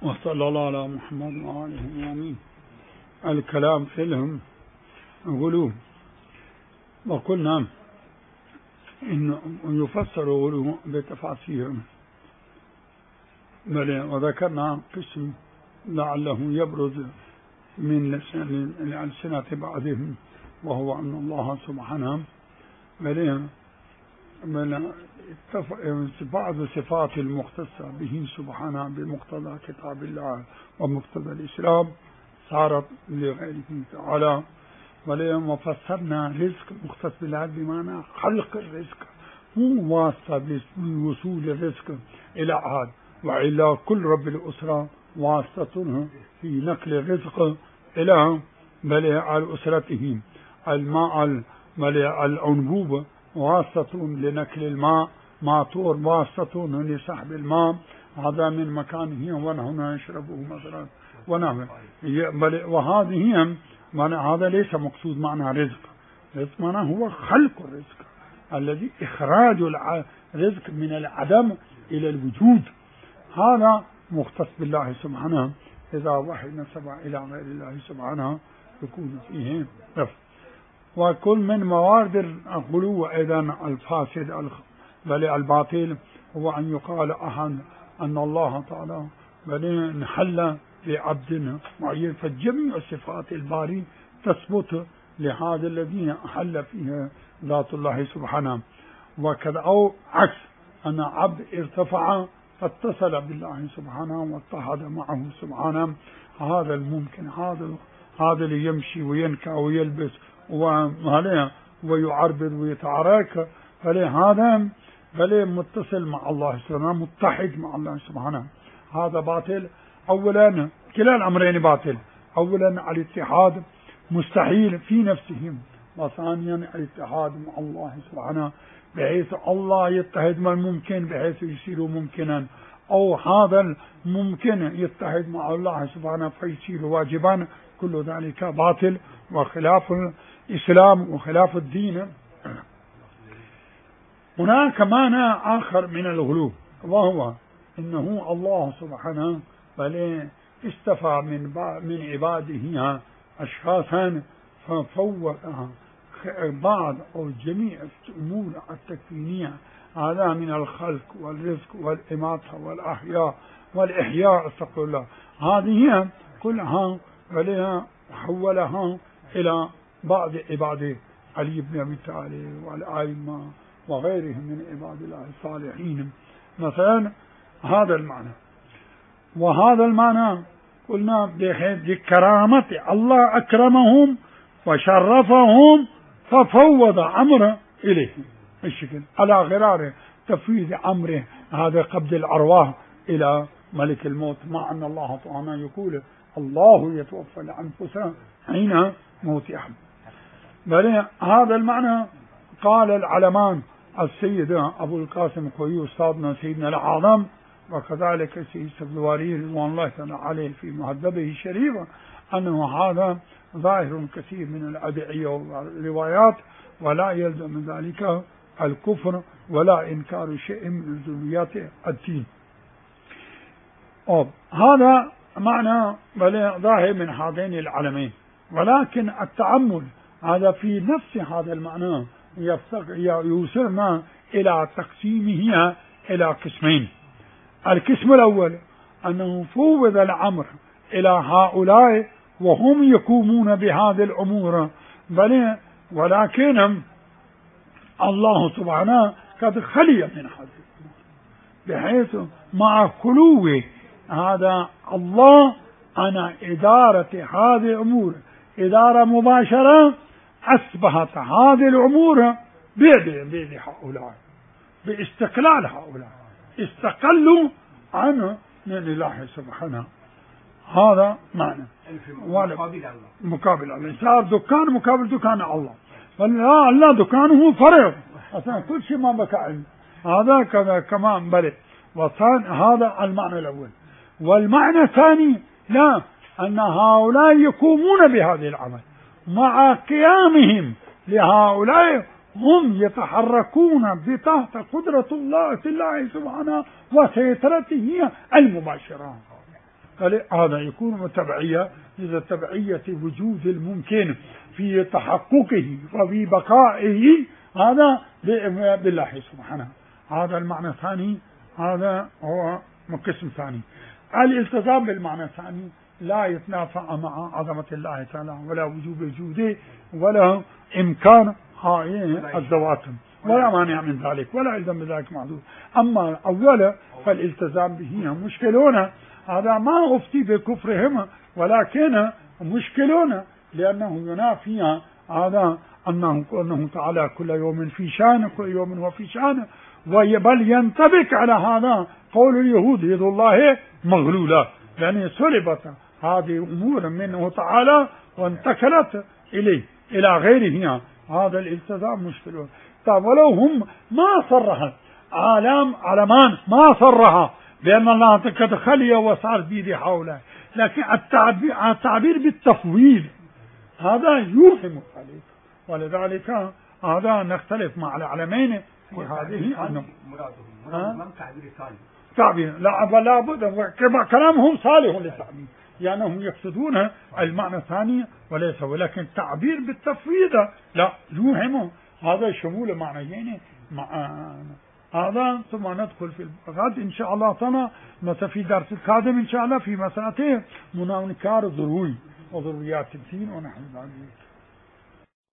وصلى الله على محمد وآله آمين. الكلام في الهم غلو، وقلنا إن يفسر غلو بتفاسير، وذكرنا قسم لعله يبرز من ألسنة بعضهم، وهو أن الله سبحانه من بعض صفات المختصة به سبحانه بمقتضى كتاب الله ومقتضى الإسلام صارت لغيره تعالى. وفسرنا رزق مختص بالله بمعنى خلق الرزق، مو واسطة بوصول الرزق إلى أحد، وإلا كل رب الأسرة واسطة في نقل الرزق إلى أسرته. الماء الأنبوب واسطة لنقل الماء، ماطور واسطة لسحب الماء، هذا من مكانه ونحن نشربه مثلا ونعمل. وهذه هذا ليس مقصود معنى رزق. رزق معنى هو خلق الرزق، الذي إخراج الرزق من العدم إلى الوجود، هذا مختص بالله سبحانه. إذا وحي نسب إلى غير الله سبحانه يكون فيه رفع. وكل من موارد الغلو أيضا الفاسد الباطل هو أن يقال أن الله تعالى نحل بعبد معين، فجميع صفات الباري تثبت لهذا الذين حل فيها ذات الله سبحانه. وكذا أو عكس، أن عبد ارتفع فاتصل بالله سبحانه واتحد معه سبحانه، هذا الممكن، هذا اللي يمشي وينكى ويلبس ويعربد ويتعارك، هذا متصل مع الله سبحانه، متحد مع الله سبحانه. هذا باطل. أولا كلا الأمرين باطل، أولا الاتحاد مستحيل في نفسهم، وثانيا الاتحاد مع الله سبحانه بحيث الله يتحد مع الممكن بحيث يصير ممكنا، أو هذا الممكن يتحد مع الله سبحانه فيصير واجبا. كل ذلك باطل وخلاف الإسلام وخلاف الدين. هناك معنى آخر من الغلو، وهو إنه الله سبحانه استفى من عباده أشخاصا ففوض بعض أو جميع الأمور التكوينية، هذا من الخلق والرزق والإماتة والإحياء استغفر الله، هذه كلها حولها إلى بعض عباده علي بن أبي طالب والأئمة وغيرهم من عباد الله الصالحين مثلا. هذا المعنى، وهذا المعنى قلنا بكرامة الله أكرمهم وشرفهم ففوض أمره إليه الشكل على غرار تفويض أمره، هذا قبض الأرواح إلى ملك الموت، مع أن الله تعالى يقول الله يتوفى الأنفس حين موتها. بل هذا المعنى قال العلمان السيد أبو القاسم خوي أستاذنا سيدنا الأعظم، وكذلك السيد السبزواري رضوان الله تعالى عليه في مهذبه الشريفة، أنه هذا ظاهر كثير من الأدعية والروايات، ولا يلزم من ذلك الكفر ولا إنكار شيء من ذريات الدين. هذا معنى ظاهر من هذين العلمين، ولكن التأمل هذا في نفس هذا المعنى يوصلنا إلى تقسيمه إلى قسمين. القسم الأول أنه فوض الأمر إلى هؤلاء وهم يقومون بهذه الأمور، ولكن الله سبحانه قد خلي من هذه بحيث مع خلوه هذا الله عن إدارة هذه الأمور إدارة مباشرة، أصبحت هذه الأمور بيد هؤلاء، باستقلال هؤلاء استقلوا عنه من الله سبحانه. هذا معنى مقابل الله، صار دكان مقابل دكان الله، فلا الله دكانه فرغ أصلا كل شيء ما بقى عنده، هذا كذا كمان بلد. هذا المعنى الأول. والمعنى الثاني لا، أن هؤلاء يقومون بهذه العمل مع قيامهم لهؤلاء هم يتحركون بتحت قدرة الله سبحانه وسيطرته المباشرة. هذا يكون تبعية إذا تبعية وجود الممكن في تحققه وفي بقائه هذا بالله سبحانه. هذا المعنى الثاني، هذا هو قسم ثاني. الالتزام بالمعنى الثاني لا يتنافى مع عظمة الله تعالى ولا وجوب وجوده ولا إمكان الذوات ولا مانع من ذلك ولا يلزم بذلك معذور. أما أولا فالالتزام به مشكلون، هذا ما أفتي بكفرهم ولكن مشكلون لأنه ينافي هذا أنه تعالى كل يوم في شان، كل يوم هو في شان. بل ينطبق على هذا قول اليهود يد الله مغلولة، يعني سلبت هذه أمور منه تعالى وانتقلت إليه إلى غيره. هذا الالتزام مشكلة. طيب ولو هم ما صرها علمان ما صرها بأن الله قد خلي وصار بيدي حوله، لكن التعبير بالتفويض هذا يوهم عليك، ولذلك هذا نختلف مع العلمين في هذه مرادهم تعبير صالح، تعبير لا بد كلامهم صالح للتعبير، يعني هم يقصدون المعنى الثاني وليس، ولكن تعبير بالتفويض لا يوهم هذا شمول معنيين مع هذا. ثم ندخل في الغد إن شاء الله تعالى مثلا في درس القادم إن شاء الله في مسألة مناكار ضروري وضروريات الدين ونحن ذلك.